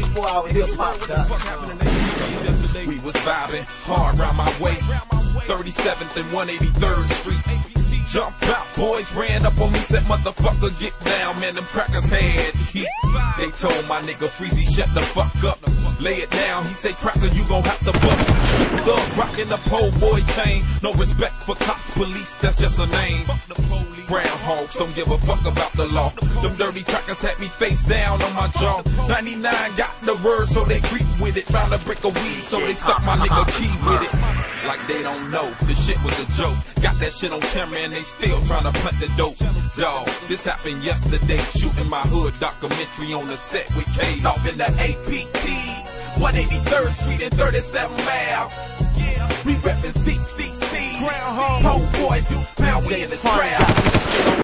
24-hour hip-hop, We was vibing hard round my way, 37th and 183rd Street. Jumped out, boys ran up on me, said motherfucker get down, man, them crackers had heat. They told my nigga Freezy shut the fuck up, lay it down, he said cracker you gon' have to bust. Thug rockin' the pole boy chain, no respect for cops, police, that's just a name. Groundhogs don't give a fuck about the law. Them dirty crackers had me face down on my jaw. 99 got the word, so they creep with it. Found a brick of weed, so they stuck my nigga key with it. Like they don't know, this shit was a joke. Got that shit on camera and they still tryna plant the dope. Dawg, this happened yesterday. Shooting my hood documentary on the set with K's. Off in the APTs, 183rd Street and 37th Ave. We reppin' CCC. Groundhog, Pole Boy, Deuce Pound, we in the trap.